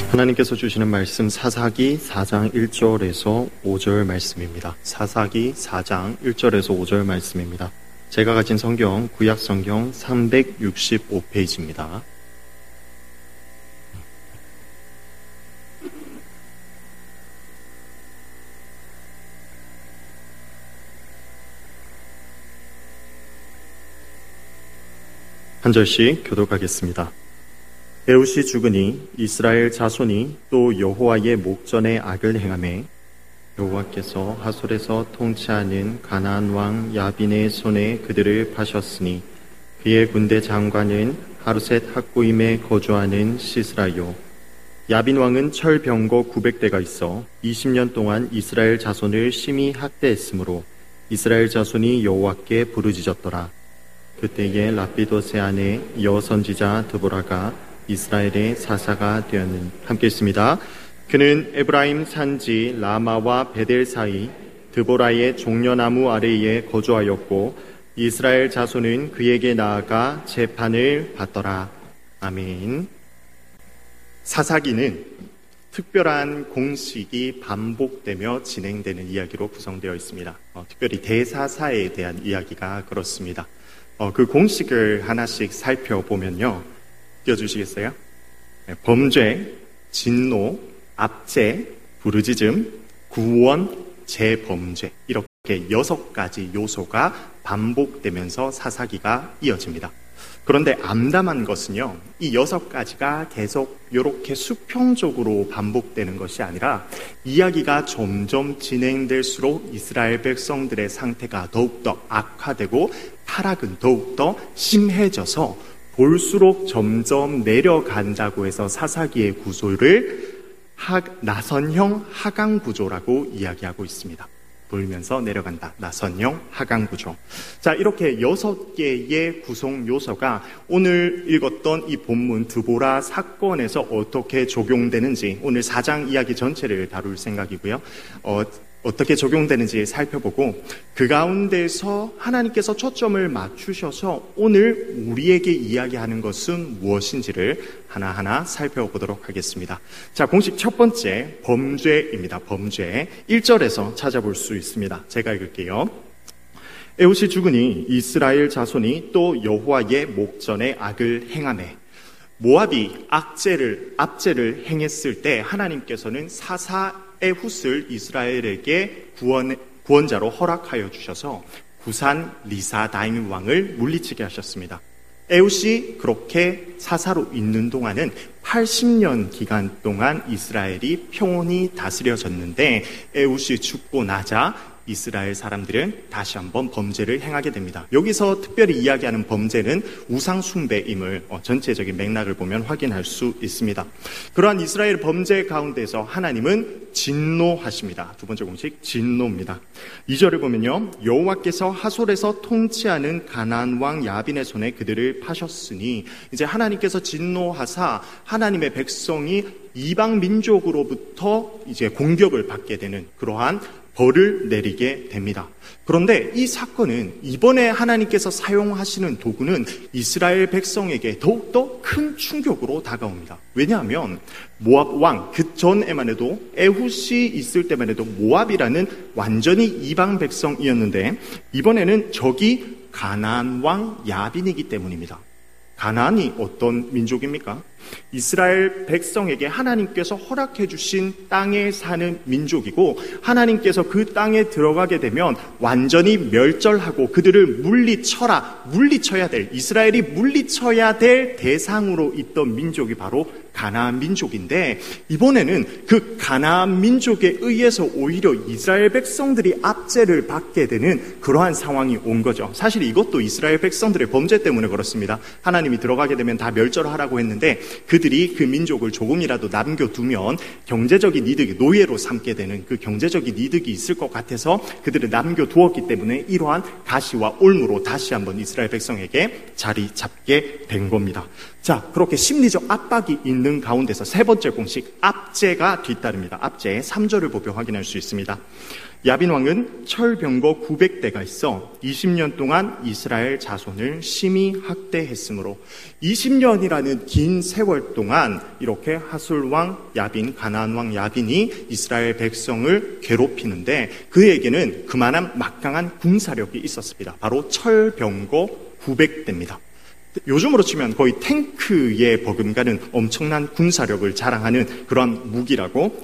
하나님께서 주시는 말씀 사사기 4장 1절에서 5절 말씀입니다. 사사기 4장 1절에서 5절 말씀입니다. 제가 가진 성경 구약 성경 365페이지입니다. 한 절씩 교독하겠습니다. 에훗이 죽으니 이스라엘 자손이 또 여호와의 목전에 악을 행하매 여호와께서 하솔에서 통치하는 가나안 왕 야빈의 손에 그들을 파셨으니 그의 군대 장관은 하루셋 학고임에 거주하는 시스라요. 야빈 왕은 철병거 900대가 있어 20년 동안 이스라엘 자손을 심히 학대했으므로 이스라엘 자손이 여호와께 부르짖었더라. 그때에 라피도세 아내 여선지자 드보라가 이스라엘의 사사가 되었는 함께 있습니다. 그는 에브라임 산지 라마와 베델 사이 드보라의 종려나무 아래에 거주하였고 이스라엘 자손은 그에게 나아가 재판을 받더라. 아멘. 사사기는 특별한 공식이 반복되며 진행되는 이야기로 구성되어 있습니다. 특별히 대사사에 대한 이야기가 그렇습니다. 그 공식을 하나씩 살펴보면요. 띄워주시겠어요? 범죄, 진노, 압제, 부르짖음, 구원, 재범죄 이렇게 6가지 요소가 반복되면서 사사기가 이어집니다. 그런데 암담한 것은요, 이 6가지가 계속 이렇게 수평적으로 반복되는 것이 아니라 이야기가 점점 진행될수록 이스라엘 백성들의 상태가 더욱더 악화되고 타락은 더욱더 심해져서 볼수록 점점 내려간다고 해서 사사기의 구조를 나선형 하강 구조라고 이야기하고 있습니다. 돌면서 내려간다. 나선형 하강 구조. 자, 이렇게 6개의 구성 요소가 오늘 읽었던 이 본문 드보라 사건에서 어떻게 적용되는지 오늘 4장 이야기 전체를 다룰 생각이고요. 어떻게 적용되는지 살펴보고 그 가운데서 하나님께서 초점을 맞추셔서 오늘 우리에게 이야기하는 것은 무엇인지를 하나하나 살펴보도록 하겠습니다. 자, 공식 첫 번째 범죄입니다. 범죄 1절에서 찾아볼 수 있습니다. 제가 읽을게요. 에훗이 죽으니 이스라엘 자손이 또 여호와의 목전에 악을 행하매. 모압이 압제를 행했을 때 하나님께서는 에훗을 이스라엘에게 구원자로 허락하여 주셔서 구산 리사다임 왕을 물리치게 하셨습니다. 에훗이 그렇게 사사로 있는 동안은 80년 기간 동안 이스라엘이 평온히 다스려졌는데 에훗이 죽고 나자 이스라엘 사람들은 다시 한번 범죄를 행하게 됩니다. 여기서 특별히 이야기하는 범죄는 우상 숭배임을 전체적인 맥락을 보면 확인할 수 있습니다. 그러한 이스라엘 범죄 가운데서 하나님은 진노하십니다. 두 번째 공식 진노입니다. 2절을 보면요. 여호와께서 하솔에서 통치하는 가나안 왕 야빈의 손에 그들을 파셨으니 이제 하나님께서 진노하사 하나님의 백성이 이방 민족으로부터 이제 공격을 받게 되는 그러한 벌을 내리게 됩니다. 그런데 이 사건은 이번에 하나님께서 사용하시는 도구는 이스라엘 백성에게 더욱더 큰 충격으로 다가옵니다. 왜냐하면 모압 왕, 그 전에만 해도 에훗이 있을 때만 해도 모압이라는 완전히 이방 백성이었는데 이번에는 적이 가나안 왕 야빈이기 때문입니다. 가나안이 어떤 민족입니까? 이스라엘 백성에게 하나님께서 허락해 주신 땅에 사는 민족이고 하나님께서 그 땅에 들어가게 되면 완전히 멸절하고 그들을 물리쳐야 될 이스라엘이 물리쳐야 될 대상으로 있던 민족이 바로 가나안 민족인데 이번에는 그 가나안 민족에 의해서 오히려 이스라엘 백성들이 압제를 받게 되는 그러한 상황이 온 거죠. 사실 이것도 이스라엘 백성들의 범죄 때문에 그렇습니다. 하나님이 들어가게 되면 다 멸절하라고 했는데 그들이 그 민족을 조금이라도 남겨두면 경제적인 이득이 노예로 삼게 되는 그 경제적인 이득이 있을 것 같아서 그들을 남겨두었기 때문에 이러한 가시와 올무로 다시 한번 이스라엘 백성에게 자리 잡게 된 겁니다. 자, 그렇게 심리적 압박이 있는 가운데서 세 번째 공식, 압제가 뒤따릅니다. 압제, 3절을 보며 확인할 수 있습니다. 야빈 왕은 철병거 900대가 있어 20년 동안 이스라엘 자손을 심히 학대했으므로 20년이라는 긴 세월 동안 이렇게 하술 왕 야빈, 가나안 왕 야빈이 이스라엘 백성을 괴롭히는데 그에게는 그만한 막강한 군사력이 있었습니다. 바로 철병거 900대입니다. 요즘으로 치면 거의 탱크에 버금가는 엄청난 군사력을 자랑하는 그런 무기라고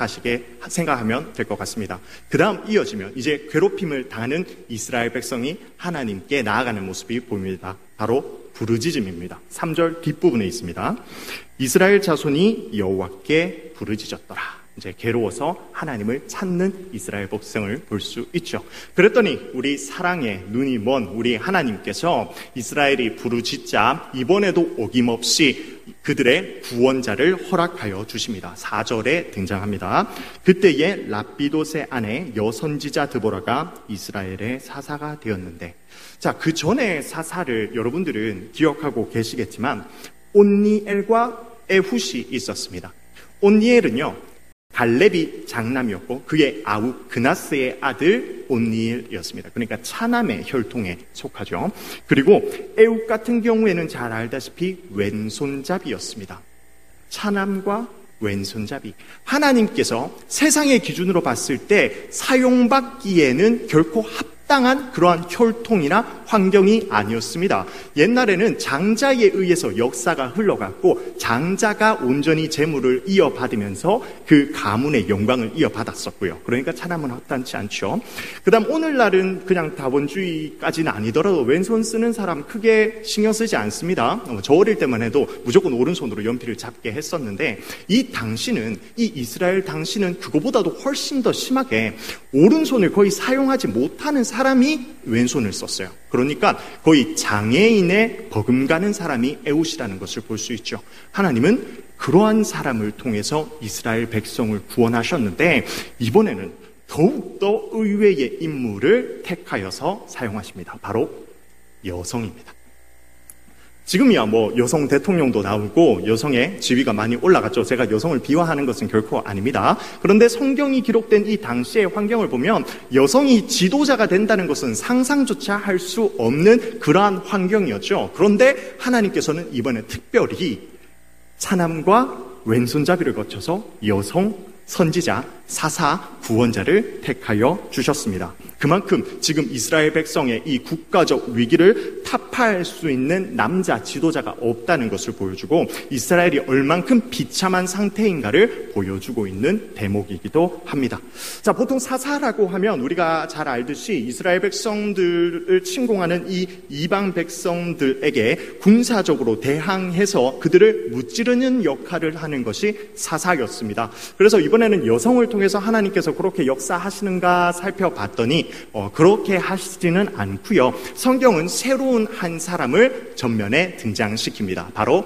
생각하면 될 것 같습니다. 그 다음 이어지면 이제 괴롭힘을 당하는 이스라엘 백성이 하나님께 나아가는 모습이 보입니다. 바로 부르짖음입니다. 3절 뒷부분에 있습니다. 이스라엘 자손이 여호와께 부르짖었더라. 이제 괴로워서 하나님을 찾는 이스라엘 백성을 볼 수 있죠. 그랬더니 우리 사랑에 눈이 먼 우리 하나님께서 이스라엘이 부르짖자 이번에도 어김없이 그들의 구원자를 허락하여 주십니다. 4절에 등장합니다. 그때에 랍비돗의 아내 여선지자 드보라가 이스라엘의 사사가 되었는데, 자, 그 전에 사사를 여러분들은 기억하고 계시겠지만 온니엘과 에훗이 있었습니다. 온니엘은요 갈렙이 장남이었고 그의 아우 그나스의 아들 온니엘이었습니다. 그러니까 차남의 혈통에 속하죠. 그리고 에훗 같은 경우에는 잘 알다시피 왼손잡이였습니다. 차남과 왼손잡이. 하나님께서 세상의 기준으로 봤을 때 사용받기에는 결코 합당한 그러한 혈통이나 환경이 아니었습니다. 옛날에는 장자에 의해서 역사가 흘러갔고 장자가 온전히 재물을 이어받으면서 그 가문의 영광을 이어받았었고요. 그러니까 차남은 합당치 않죠. 그 다음 오늘날은 그냥 다원주의까지는 아니더라도 왼손 쓰는 사람 크게 신경 쓰지 않습니다. 저 어릴 때만 해도 무조건 오른손으로 연필을 잡게 했었는데 이 이스라엘 당시는 그거보다도 훨씬 더 심하게 오른손을 거의 사용하지 못하는 사람이 왼손을 썼어요. 그러니까 거의 장애인에 버금가는 사람이 에훗이라는 것을 볼 수 있죠. 하나님은 그러한 사람을 통해서 이스라엘 백성을 구원하셨는데 이번에는 더욱더 의외의 인물을 택하여서 사용하십니다. 바로 여성입니다. 지금이야 여성 대통령도 나오고 여성의 지위가 많이 올라갔죠. 제가 여성을 비하하는 것은 결코 아닙니다. 그런데 성경이 기록된 이 당시의 환경을 보면 여성이 지도자가 된다는 것은 상상조차 할 수 없는 그러한 환경이었죠. 그런데 하나님께서는 이번에 특별히 차남과 왼손잡이를 거쳐서 여성 선지자, 사사, 구원자를 택하여 주셨습니다. 그만큼 지금 이스라엘 백성의 이 국가적 위기를 타파할 수 있는 남자 지도자가 없다는 것을 보여주고 이스라엘이 얼만큼 비참한 상태인가를 보여주고 있는 대목이기도 합니다. 자, 보통 사사라고 하면 우리가 잘 알듯이 이스라엘 백성들을 침공하는 이 이방 백성들에게 군사적으로 대항해서 그들을 무찌르는 역할을 하는 것이 사사였습니다. 그래서 이번에는 여성을 통해서 하나님께서 그렇게 역사하시는가 살펴봤더니 그렇게 하시지는 않고요. 성경은 새로운 한 사람을 전면에 등장시킵니다. 바로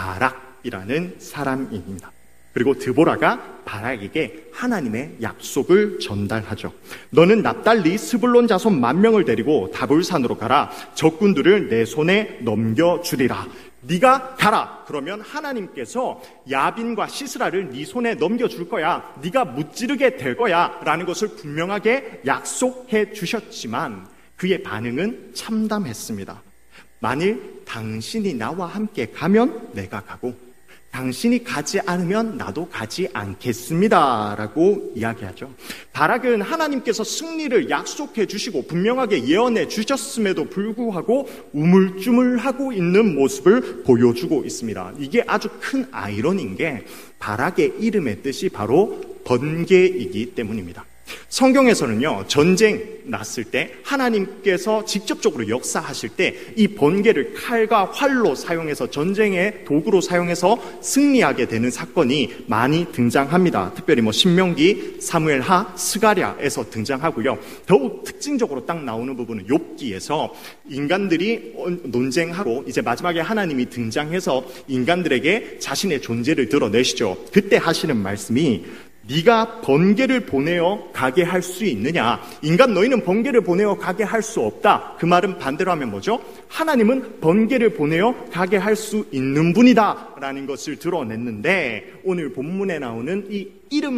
바락이라는 사람입니다. 그리고 드보라가 바락에게 하나님의 약속을 전달하죠. 너는 납달리 스불론 자손 10,000명을 데리고 다볼산으로 가라. 적군들을 내 손에 넘겨주리라. 네가 가라. 그러면 하나님께서 야빈과 시스라를 네 손에 넘겨줄 거야. 네가 무찌르게 될 거야. 라는 것을 분명하게 약속해 주셨지만 그의 반응은 참담했습니다. 만일 당신이 나와 함께 가면 내가 가고 당신이 가지 않으면 나도 가지 않겠습니다. 라고 이야기하죠. 바락은 하나님께서 승리를 약속해 주시고 분명하게 예언해 주셨음에도 불구하고 우물쭈물하고 있는 모습을 보여주고 있습니다. 이게 아주 큰 아이러니인 게 바락의 이름의 뜻이 바로 번개이기 때문입니다. 성경에서는요, 전쟁 났을 때 하나님께서 직접적으로 역사하실 때 이 번개를 칼과 활로 사용해서 전쟁의 도구로 사용해서 승리하게 되는 사건이 많이 등장합니다. 특별히 신명기, 사무엘하, 스가랴에서 등장하고요. 더욱 특징적으로 딱 나오는 부분은 욥기에서 인간들이 논쟁하고 이제 마지막에 하나님이 등장해서 인간들에게 자신의 존재를 드러내시죠. 그때 하시는 말씀이 네가 번개를 보내어 가게 할 수 있느냐? 인간 너희는 번개를 보내어 가게 할 수 없다. 그 말은 반대로 하면 뭐죠? 하나님은 번개를 보내어 가게 할 수 있는 분이다라는 것을 드러냈는데, 오늘 본문에 나오는 이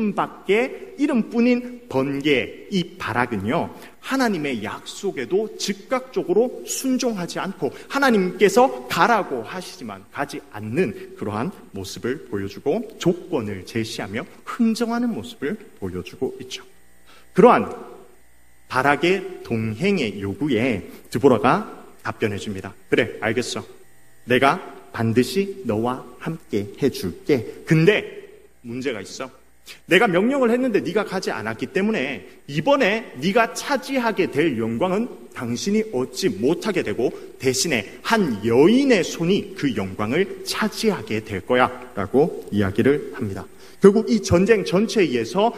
이름뿐인 번개, 이 바락은요, 하나님의 약속에도 즉각적으로 순종하지 않고 하나님께서 가라고 하시지만 가지 않는 그러한 모습을 보여주고 조건을 제시하며 흥정하는 모습을 보여주고 있죠. 그러한 바락의 동행의 요구에 드보라가 답변해 줍니다. 그래, 알겠어. 내가 반드시 너와 함께 해줄게. 근데 문제가 있어. 내가 명령을 했는데 네가 가지 않았기 때문에 이번에 네가 차지하게 될 영광은 당신이 얻지 못하게 되고 대신에 한 여인의 손이 그 영광을 차지하게 될 거야 라고 이야기를 합니다. 결국 이 전쟁 전체에 의해서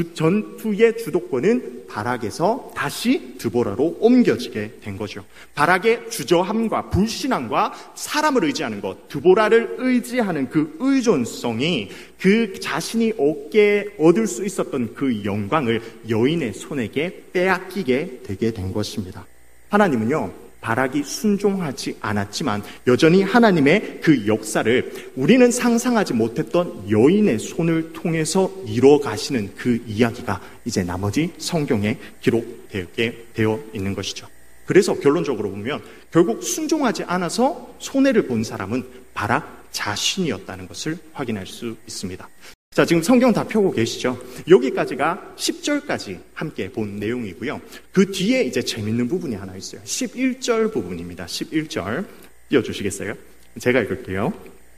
전투의 주도권은 바락에서 다시 드보라로 옮겨지게 된 거죠. 바락의 주저함과 불신함과 사람을 의지하는 것, 드보라를 의지하는 그 의존성이 그 자신이 얻을 수 있었던 그 영광을 여인의 손에게 빼앗기게 되게 된 것입니다. 하나님은요, 바락이 순종하지 않았지만 여전히 하나님의 그 역사를 우리는 상상하지 못했던 여인의 손을 통해서 이루어 가시는 그 이야기가 이제 나머지 성경에 기록되게 되어 있는 것이죠. 그래서 결론적으로 보면 결국 순종하지 않아서 손해를 본 사람은 바락 자신이었다는 것을 확인할 수 있습니다. 자, 지금 성경 다 펴고 계시죠? 여기까지가 10절까지 함께 본 내용이고요. 그 뒤에 이제 재밌는 부분이 하나 있어요. 11절 부분입니다. 11절 띄워주시겠어요? 제가 읽을게요.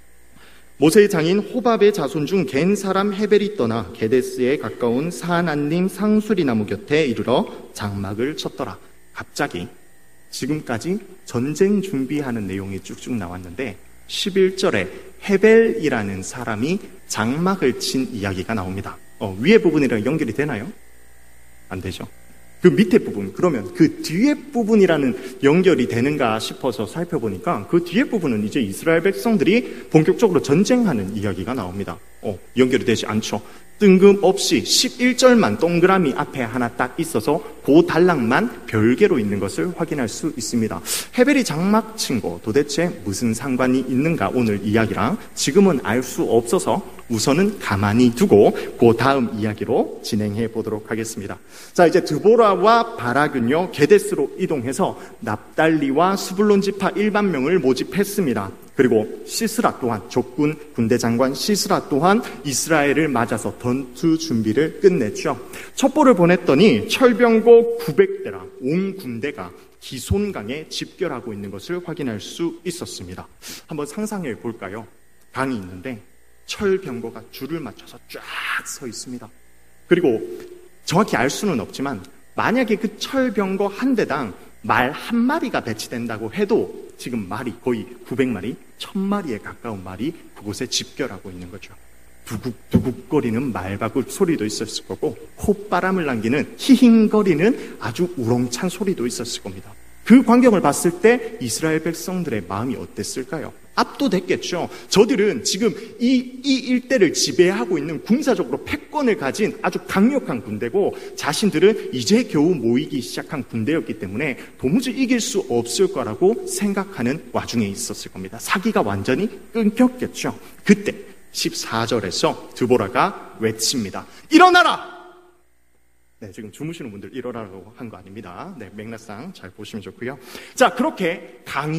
모세의 장인 호밥의 자손 중 겐 사람 헤벨이 떠나 게데스에 가까운 사안님 상수리 나무 곁에 이르러 장막을 쳤더라. 갑자기 지금까지 전쟁 준비하는 내용이 쭉쭉 나왔는데 11절에 헤벨이라는 사람이 장막을 친 이야기가 나옵니다. 위에 부분이랑 연결이 되나요? 안 되죠. 그 밑에 부분, 그러면 그 뒤에 부분이라는 연결이 되는가 싶어서 살펴보니까 그 뒤에 부분은 이제 이스라엘 백성들이 본격적으로 전쟁하는 이야기가 나옵니다. 연결이 되지 않죠. 뜬금없이 11절만 동그라미 앞에 하나 딱 있어서 그 단락만 별개로 있는 것을 확인할 수 있습니다. 헤벨이 장막 친 거 도대체 무슨 상관이 있는가, 오늘 이야기랑 지금은 알 수 없어서 우선은 가만히 두고 그 다음 이야기로 진행해 보도록 하겠습니다. 자, 이제 드보라와 바락은요, 게데스로 이동해서 납달리와 스불론 지파 1만명을 모집했습니다. 그리고 시스라 또한, 적군 군대 장관 시스라 또한 이스라엘을 맞아서 전투 준비를 끝냈죠. 첩보를 보냈더니 철병거 900대랑 온 군대가 기손강에 집결하고 있는 것을 확인할 수 있었습니다. 한번 상상해 볼까요? 강이 있는데 철병거가 줄을 맞춰서 쫙 서 있습니다. 그리고 정확히 알 수는 없지만 만약에 그 철병거 한 대당 말 한 마리가 배치된다고 해도 지금 말이 거의 900마리, 1000마리에 가까운 말이 그곳에 집결하고 있는 거죠. 두국두국거리는 말바굴 소리도 있었을 거고 콧바람을 남기는 히힝거리는 아주 우렁찬 소리도 있었을 겁니다. 그 광경을 봤을 때 이스라엘 백성들의 마음이 어땠을까요? 압도됐겠죠. 저들은 지금 이 일대를 지배하고 있는 군사적으로 패권을 가진 아주 강력한 군대고 자신들은 이제 겨우 모이기 시작한 군대였기 때문에 도무지 이길 수 없을 거라고 생각하는 와중에 있었을 겁니다. 사기가 완전히 끊겼겠죠. 그때 14절에서 드보라가 외칩니다. 일어나라! 네, 지금 주무시는 분들 일어나라고 한 거 아닙니다. 네, 맥락상 잘 보시면 좋고요. 자, 그렇게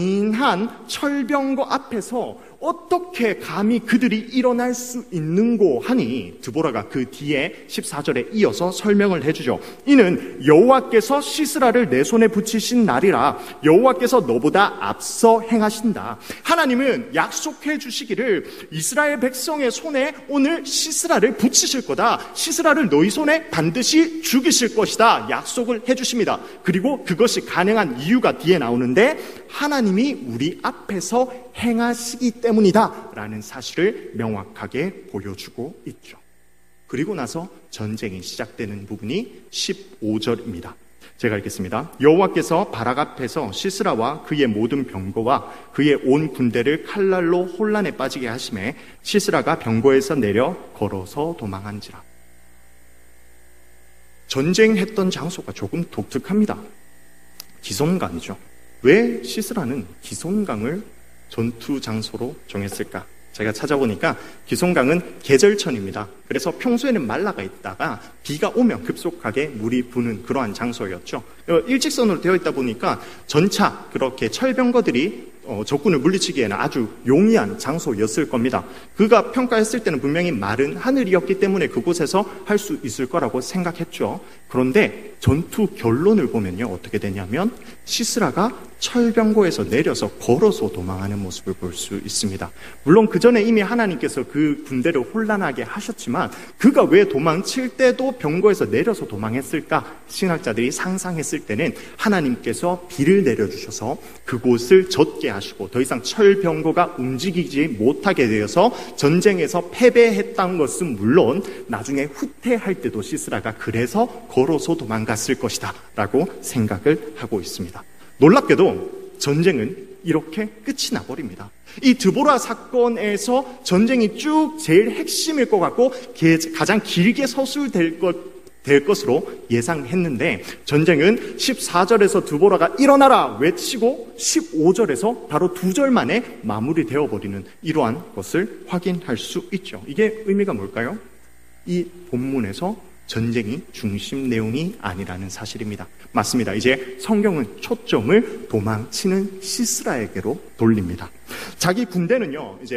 강인한 철병거 앞에서 어떻게 감히 그들이 일어날 수 있는고 하니 드보라가 그 뒤에 14절에 이어서 설명을 해주죠. 이는 여호와께서 시스라를 내 손에 붙이신 날이라 여호와께서 너보다 앞서 행하신다. 하나님은 약속해 주시기를 이스라엘 백성의 손에 오늘 시스라를 붙이실 거다. 시스라를 너희 손에 반드시 죽이실 것이다. 약속을 해주십니다. 그리고 그것이 가능한 이유가 뒤에 나오는데 하나님이 우리 앞에서 행하시기 때문이다 라는 사실을 명확하게 보여주고 있죠. 그리고 나서 전쟁이 시작되는 부분이 15절입니다. 제가 읽겠습니다. 여호와께서 바락 앞에서 시스라와 그의 모든 병거와 그의 온 군대를 칼날로 혼란에 빠지게 하심에 시스라가 병거에서 내려 걸어서 도망한지라. 전쟁했던 장소가 조금 독특합니다. 기손강이죠. 왜 시스라는 기손강을 전투 장소로 정했을까? 제가 찾아보니까 기손강은 계절천입니다. 그래서 평소에는 말라가 있다가 비가 오면 급속하게 물이 부는 그러한 장소였죠. 일직선으로 되어 있다 보니까 전차 그렇게 철병거들이 적군을 물리치기에는 아주 용이한 장소였을 겁니다. 그가 평가했을 때는 분명히 마른 하늘이었기 때문에 그곳에서 할 수 있을 거라고 생각했죠. 그런데 전투 결론을 보면요, 어떻게 되냐면 시스라가 철병거에서 내려서 걸어서 도망하는 모습을 볼 수 있습니다. 물론 그 전에 이미 하나님께서 그 군대를 혼란하게 하셨지만 그가 왜 도망칠 때도 병거에서 내려서 도망했을까? 신학자들이 상상했을 때는 하나님께서 비를 내려주셔서 그곳을 젖게 하시고 더 이상 철병거가 움직이지 못하게 되어서 전쟁에서 패배했던 것은 물론 나중에 후퇴할 때도 시스라가 그래서 걸어서 도망갔을 것이다 라고 생각을 하고 있습니다. 놀랍게도 전쟁은 이렇게 끝이 나버립니다. 이 드보라 사건에서 전쟁이 쭉 제일 핵심일 것 같고 가장 길게 서술될 것으로 예상했는데 전쟁은 14절에서 드보라가 일어나라 외치고 15절에서 바로 2절 만에 마무리되어 버리는 이러한 것을 확인할 수 있죠. 이게 의미가 뭘까요? 이 본문에서 전쟁이 중심 내용이 아니라는 사실입니다. 맞습니다. 이제 성경은 초점을 도망치는 시스라에게로 돌립니다. 자기 군대는요, 이제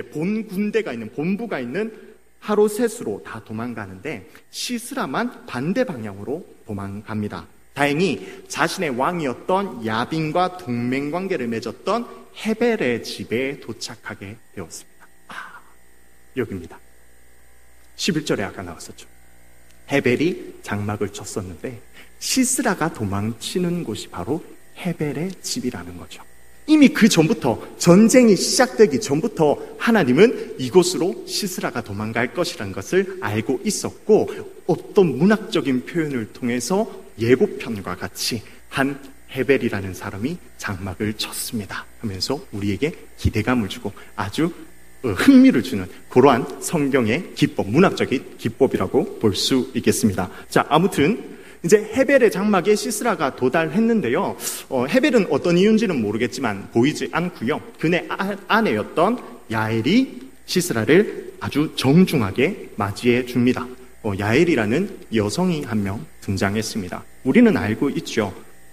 본부가 있는 하로셋으로 다 도망가는데 시스라만 반대 방향으로 도망갑니다. 다행히 자신의 왕이었던 야빈과 동맹 관계를 맺었던 헤벨의 집에 도착하게 되었습니다. 여기입니다. 11절에 아까 나왔었죠. 헤벨이 장막을 쳤었는데 시스라가 도망치는 곳이 바로 헤벨의 집이라는 거죠. 이미 그 전부터 전쟁이 시작되기 전부터 하나님은 이곳으로 시스라가 도망갈 것이라는 것을 알고 있었고 어떤 문학적인 표현을 통해서 예고편과 같이 한 헤벨이라는 사람이 장막을 쳤습니다 하면서 우리에게 기대감을 주고 아주 흥미를 주는 그러한 성경의 기법, 문학적인 기법이라고 볼 수 있겠습니다. 자, 아무튼 이제 헤벨의 장막에 시스라가 도달했는데요. 헤벨은 어떤 이유인지는 모르겠지만 보이지 않고요. 그네 아내였던 야엘이 시스라를 아주 정중하게 맞이해 줍니다. 야엘이라는 여성이 한 명 등장했습니다. 우리는 알고 있죠.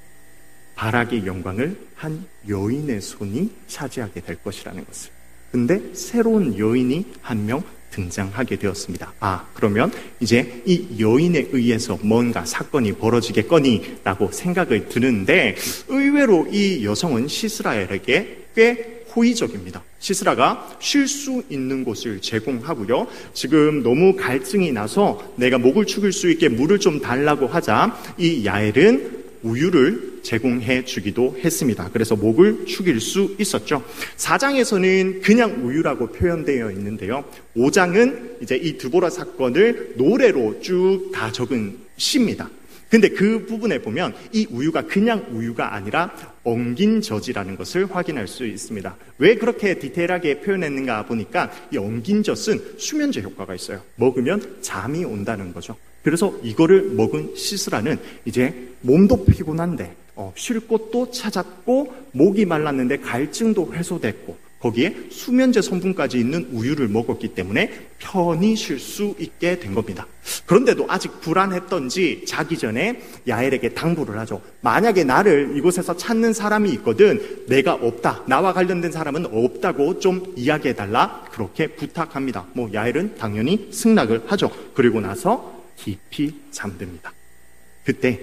바락의 영광을 한 여인의 손이 차지하게 될 것이라는 것을. 근데 새로운 여인이 한 명 등장하게 되었습니다. 그러면 이제 이 여인에 의해서 뭔가 사건이 벌어지겠거니라고 생각을 드는데 의외로 이 여성은 시스라에게 꽤 호의적입니다. 시스라가 쉴 수 있는 곳을 제공하고요. 지금 너무 갈증이 나서 내가 목을 축일 수 있게 물을 좀 달라고 하자 이 야엘은 우유를 제공해 주기도 했습니다. 그래서 목을 축일 수 있었죠. 4장에서는 그냥 우유라고 표현되어 있는데요. 5장은 이제 이 드보라 사건을 노래로 쭉 다 적은 시입니다. 근데 그 부분에 보면 이 우유가 그냥 우유가 아니라 엉긴 젖이라는 것을 확인할 수 있습니다. 왜 그렇게 디테일하게 표현했는가 보니까 이 엉긴 젖은 수면제 효과가 있어요. 먹으면 잠이 온다는 거죠. 그래서 이거를 먹은 시스라는 이제 몸도 피곤한데 쉴 곳도 찾았고 목이 말랐는데 갈증도 해소됐고 거기에 수면제 성분까지 있는 우유를 먹었기 때문에 편히 쉴 수 있게 된 겁니다. 그런데도 아직 불안했던지 자기 전에 야엘에게 당부를 하죠. 만약에 나를 이곳에서 찾는 사람이 있거든 내가 없다. 나와 관련된 사람은 없다고 좀 이야기해달라. 그렇게 부탁합니다. 야엘은 당연히 승낙을 하죠. 그리고 나서 깊이 잠듭니다. 그때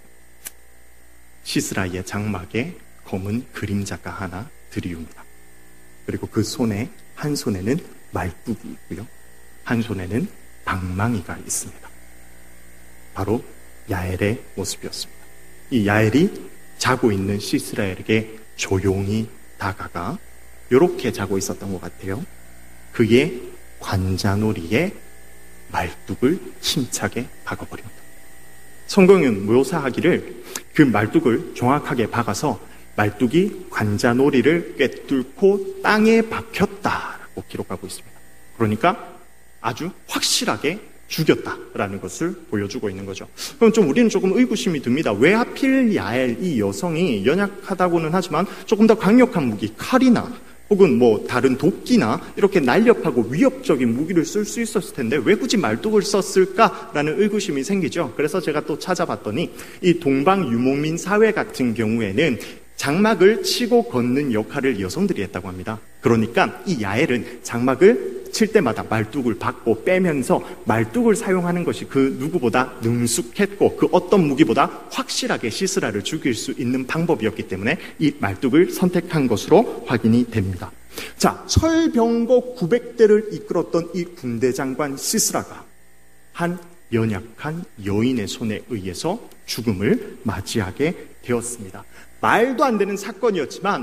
시스라의 장막에 검은 그림자가 하나 들이웁니다. 그리고 그 손에 한 손에는 말뚝이 있고요. 한 손에는 방망이가 있습니다. 바로 야엘의 모습이었습니다. 이 야엘이 자고 있는 시스라에게 조용히 다가가 이렇게 자고 있었던 것 같아요. 그의 관자놀이에 말뚝을 힘차게 박아버립니다. 성경은 묘사하기를 그 말뚝을 정확하게 박아서 말뚝이 관자놀이를 꿰뚫고 땅에 박혔다라고 기록하고 있습니다. 그러니까 아주 확실하게 죽였다라는 것을 보여주고 있는 거죠. 그럼 우리는 조금 의구심이 듭니다. 왜 하필 야엘 이 여성이 연약하다고는 하지만 조금 더 강력한 무기, 칼이나 혹은 다른 도끼나 이렇게 날렵하고 위협적인 무기를 쓸 수 있었을 텐데 왜 굳이 말뚝을 썼을까라는 의구심이 생기죠. 그래서 제가 또 찾아봤더니 이 동방 유목민 사회 같은 경우에는 장막을 치고 걷는 역할을 여성들이 했다고 합니다. 그러니까 이 야엘은 장막을 칠 때마다 말뚝을 받고 빼면서 말뚝을 사용하는 것이 그 누구보다 능숙했고 그 어떤 무기보다 확실하게 시스라를 죽일 수 있는 방법이었기 때문에 이 말뚝을 선택한 것으로 확인이 됩니다. 자, 철병거 900대를 이끌었던 이 군대 장관 시스라가 한 연약한 여인의 손에 의해서 죽음을 맞이하게 되었습니다. 말도 안 되는 사건이었지만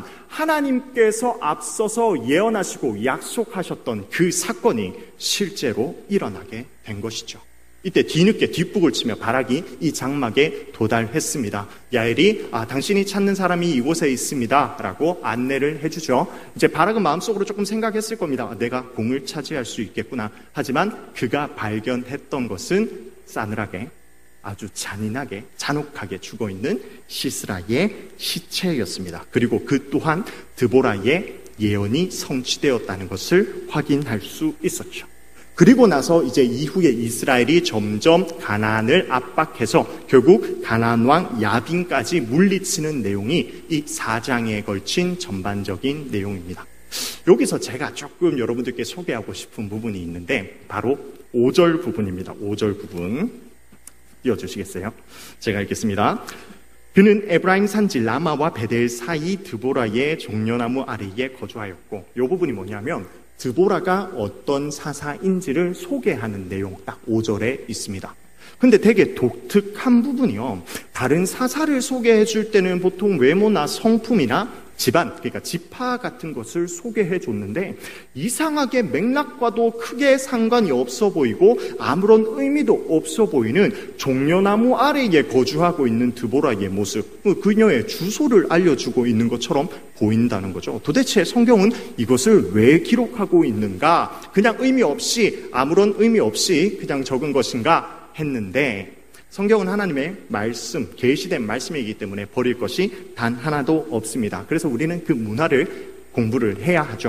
하나님께서 앞서서 예언하시고 약속하셨던 그 사건이 실제로 일어나게 된 것이죠. 이때 뒤늦게 뒷북을 치며 바락이 이 장막에 도달했습니다. 야엘이 당신이 찾는 사람이 이곳에 있습니다 라고 안내를 해주죠. 이제 바락은 마음속으로 조금 생각했을 겁니다. 내가 공을 차지할 수 있겠구나. 하지만 그가 발견했던 것은 싸늘하게 아주 잔인하게 잔혹하게 죽어있는 시스라의 시체였습니다. 그리고 그 또한 드보라의 예언이 성취되었다는 것을 확인할 수 있었죠. 그리고 나서 이제 이후에 이스라엘이 점점 가나안을 압박해서 결국 가나안 왕 야빈까지 물리치는 내용이 이 4장에 걸친 전반적인 내용입니다. 여기서 제가 조금 여러분들께 소개하고 싶은 부분이 있는데 바로 5절 부분입니다. 5절 부분 띄워주시겠어요? 제가 읽겠습니다. 그는 에브라임 산지 라마와 베델 사이 드보라의 종려나무 아래에 거주하였고, 이 부분이 뭐냐면 드보라가 어떤 사사인지를 소개하는 내용 딱 5절에 있습니다. 근데 되게 독특한 부분이요. 다른 사사를 소개해 줄 때는 보통 외모나 성품이나 집안, 그러니까 지파 같은 것을 소개해 줬는데 이상하게 맥락과도 크게 상관이 없어 보이고 아무런 의미도 없어 보이는 종려나무 아래에 거주하고 있는 드보라의 모습, 그녀의 주소를 알려주고 있는 것처럼 보인다는 거죠. 도대체 성경은 이것을 왜 기록하고 있는가? 그냥 의미 없이, 아무런 의미 없이 그냥 적은 것인가 했는데 성경은 하나님의 말씀, 계시된 말씀이기 때문에 버릴 것이 단 하나도 없습니다. 그래서 우리는 그 문화를 공부를 해야 하죠.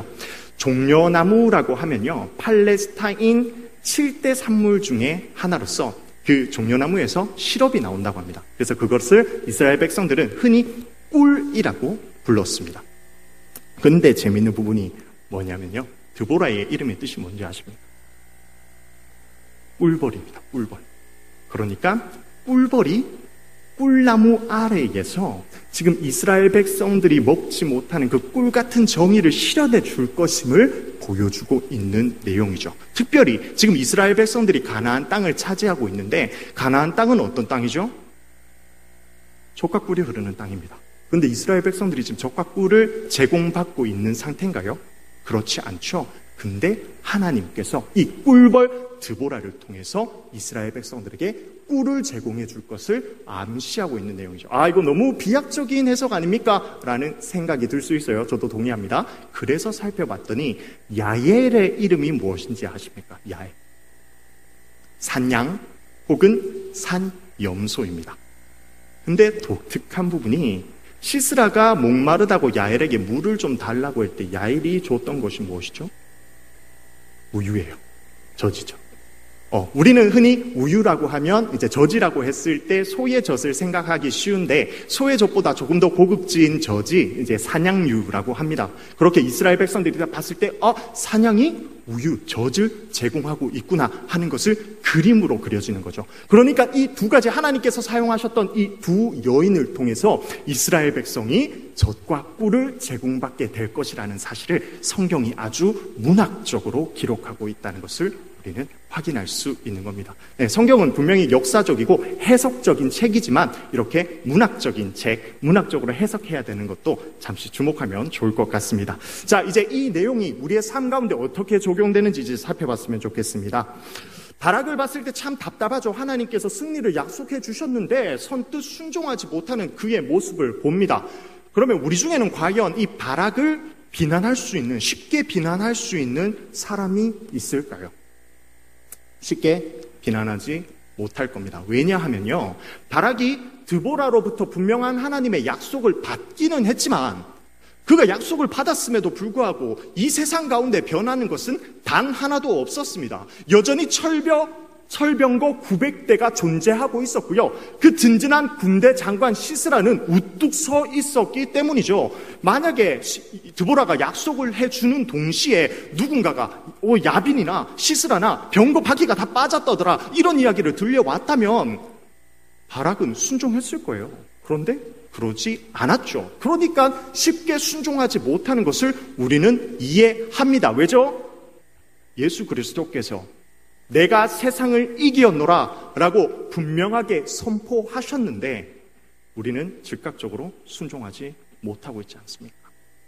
종려나무라고 하면요, 팔레스타인 7대 산물 중에 하나로서 그 종려나무에서 시럽이 나온다고 합니다. 그래서 그것을 이스라엘 백성들은 흔히 꿀이라고 불렀습니다. 근데 재미있는 부분이 뭐냐면요, 드보라의 이름의 뜻이 뭔지 아십니까? 꿀벌입니다. 꿀벌. 그러니까 꿀벌이 꿀나무 아래에서 지금 이스라엘 백성들이 먹지 못하는 그 꿀 같은 정의를 실현해 줄 것임을 보여주고 있는 내용이죠. 특별히 지금 이스라엘 백성들이 가나안 땅을 차지하고 있는데 가나안 땅은 어떤 땅이죠? 젖과 꿀이 흐르는 땅입니다. 그런데 이스라엘 백성들이 지금 젖과 꿀을 제공받고 있는 상태인가요? 그렇지 않죠. 근데 하나님께서 이 꿀벌 드보라를 통해서 이스라엘 백성들에게 꿀을 제공해 줄 것을 암시하고 있는 내용이죠. 이거 너무 비약적인 해석 아닙니까? 라는 생각이 들 수 있어요. 저도 동의합니다. 그래서 살펴봤더니 야엘의 이름이 무엇인지 아십니까? 야엘. 산양 혹은 산염소입니다. 근데 독특한 부분이 시스라가 목마르다고 야엘에게 물을 좀 달라고 할 때 야엘이 줬던 것이 무엇이죠? 우유예요. 젖이죠. 우리는 흔히 우유라고 하면 이제 젖이라고 했을 때 소의 젖을 생각하기 쉬운데 소의 젖보다 조금 더 고급진 젖이 이제 산양유라고 합니다. 그렇게 이스라엘 백성들이 봤을 때 산양이 우유, 젖을 제공하고 있구나 하는 것을 그림으로 그려지는 거죠. 그러니까 이 두 가지 하나님께서 사용하셨던 이 두 여인을 통해서 이스라엘 백성이 젖과 꿀을 제공받게 될 것이라는 사실을 성경이 아주 문학적으로 기록하고 있다는 것을 우리는 확인할 수 있는 겁니다. 네, 성경은 분명히 역사적이고 해석적인 책이지만 이렇게 문학적인 책, 문학적으로 해석해야 되는 것도 잠시 주목하면 좋을 것 같습니다. 자, 이제 이 내용이 우리의 삶 가운데 어떻게 적용되는지 이제 살펴봤으면 좋겠습니다. 바락을 봤을 때 참 답답하죠. 하나님께서 승리를 약속해 주셨는데 선뜻 순종하지 못하는 그의 모습을 봅니다. 그러면 우리 중에는 과연 이 바락을 비난할 수 있는, 쉽게 비난할 수 있는 사람이 있을까요? 쉽게 비난하지 못할 겁니다. 왜냐하면요, 바락이 드보라로부터 분명한 하나님의 약속을 받기는 했지만 그가 약속을 받았음에도 불구하고 이 세상 가운데 변하는 것은 단 하나도 없었습니다. 여전히 철병거 900대가 존재하고 있었고요. 그 든든한 군대 장관 시스라는 우뚝 서 있었기 때문이죠. 만약에 드보라가 약속을 해주는 동시에 누군가가 야빈이나 시스라나 병거 바퀴가 다 빠졌다더라 이런 이야기를 들려왔다면 바락은 순종했을 거예요. 그런데 그러지 않았죠. 그러니까 쉽게 순종하지 못하는 것을 우리는 이해합니다. 왜죠? 예수 그리스도께서 내가 세상을 이기었노라 라고 분명하게 선포하셨는데 우리는 즉각적으로 순종하지 못하고 있지 않습니까?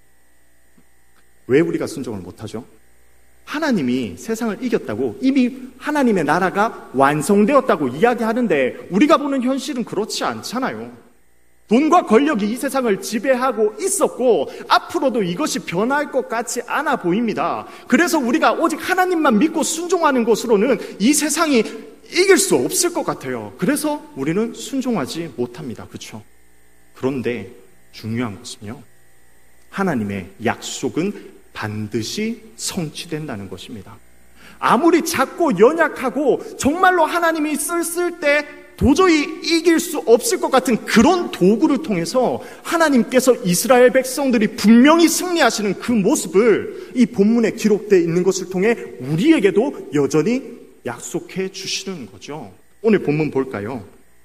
왜 우리가 순종을 못하죠? 하나님이 세상을 이겼다고 이미 하나님의 나라가 완성되었다고 이야기하는데 우리가 보는 현실은 그렇지 않잖아요. 돈과 권력이 이 세상을 지배하고 있었고 앞으로도 이것이 변할 것 같지 않아 보입니다. 그래서 우리가 오직 하나님만 믿고 순종하는 것으로는 이 세상이 이길 수 없을 것 같아요. 그래서 우리는 순종하지 못합니다. 그렇죠? 그런데 중요한 것은요, 하나님의 약속은 반드시 성취된다는 것입니다. 아무리 작고 연약하고 정말로 하나님이 쓸 때 도저히 이길 수 없을 것 같은 그런 도구를 통해서 하나님께서 이스라엘 백성들이 분명히 승리하시는 그 모습을 이 본문에 기록되어 있는 것을 통해 우리에게도 여전히 약속해 주시는 거죠. 오늘 본문 볼까요?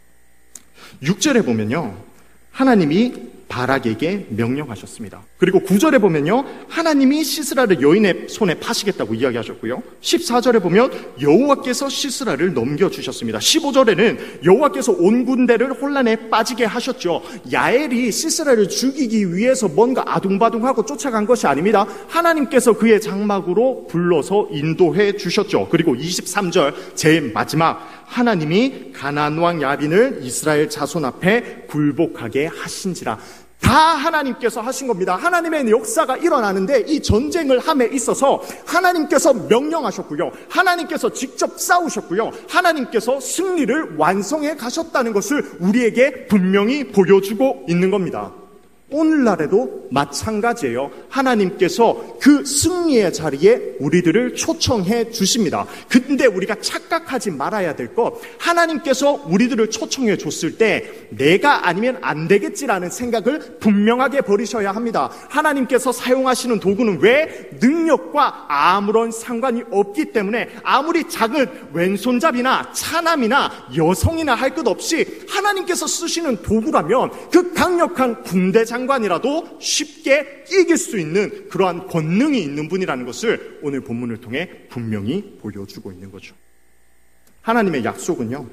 6절에 보면요, 하나님이 바락에게 명령하셨습니다. 그리고 9절에 보면요, 하나님이 시스라를 여인의 손에 파시겠다고 이야기하셨고요. 14절에 보면 여호와께서 시스라를 넘겨주셨습니다. 15절에는 여호와께서 온 군대를 혼란에 빠지게 하셨죠. 야엘이 시스라를 죽이기 위해서 뭔가 아둥바둥하고 쫓아간 것이 아닙니다. 하나님께서 그의 장막으로 불러서 인도해 주셨죠. 그리고 23절 제일 마지막, 하나님이 가나안 왕 야빈을 이스라엘 자손 앞에 굴복하게 하신지라. 다 하나님께서 하신 겁니다. 하나님의 역사가 일어나는데 이 전쟁을 함에 있어서 하나님께서 명령하셨고요. 하나님께서 직접 싸우셨고요. 하나님께서 승리를 완성해 가셨다는 것을 우리에게 분명히 보여주고 있는 겁니다. 오늘날에도 마찬가지예요. 하나님께서 그 승리의 자리에 우리들을 초청해 주십니다. 근데 우리가 착각하지 말아야 될 것, 하나님께서 우리들을 초청해 줬을 때 내가 아니면 안 되겠지라는 생각을 분명하게 버리셔야 합니다. 하나님께서 사용하시는 도구는 왜? 능력과 아무런 상관이 없기 때문에 아무리 작은 왼손잡이나 차남이나 여성이나 할 것 없이 하나님께서 쓰시는 도구라면 그 강력한 군대 장관이라도 쉽게 이길 수 있는 그러한 권능이 있는 분이라는 것을 오늘 본문을 통해 분명히 보여주고 있는 거죠. 하나님의 약속은요,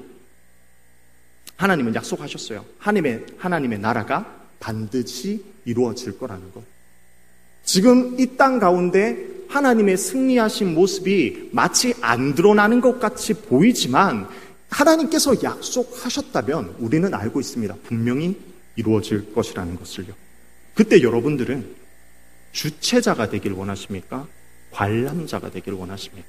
하나님은 약속하셨어요. 하나님의 나라가 반드시 이루어질 거라는 것. 지금 이 땅 가운데 하나님의 승리하신 모습이 마치 안 드러나는 것 같이 보이지만 하나님께서 약속하셨다면 우리는 알고 있습니다. 분명히 이루어질 것이라는 것을요. 그때 여러분들은 주체자가 되길 원하십니까? 관람자가 되길 원하십니까?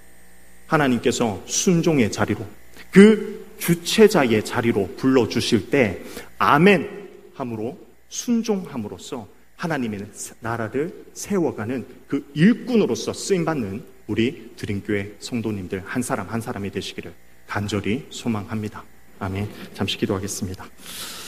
하나님께서 순종의 자리로, 그 주체자의 자리로 불러주실 때 아멘 함으로 순종함으로써 하나님의 나라를 세워가는 그 일꾼으로서 쓰임받는 우리 드림교회 성도님들 한 사람 한 사람이 되시기를 간절히 소망합니다. 아멘. 잠시 기도하겠습니다.